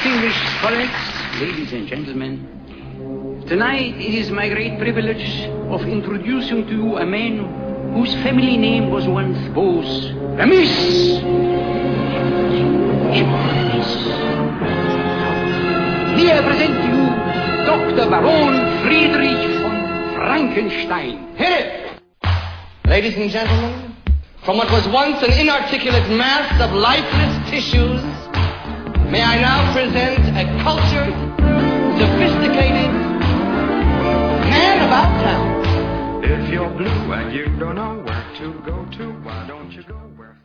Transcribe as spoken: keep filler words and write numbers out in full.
Distinguished colleagues, ladies and gentlemen, tonight it is my great privilege of introducing to you a man whose family name was once Bose. Ramis! Here I present to you Doctor Baron Friedrich von Frankenstein. Hear it! Ladies and gentlemen, from what was once an inarticulate mass of lifeless tissues, may I now present a cultured, sophisticated man about town. If you're blue and you don't know where to go to, why don't you go where...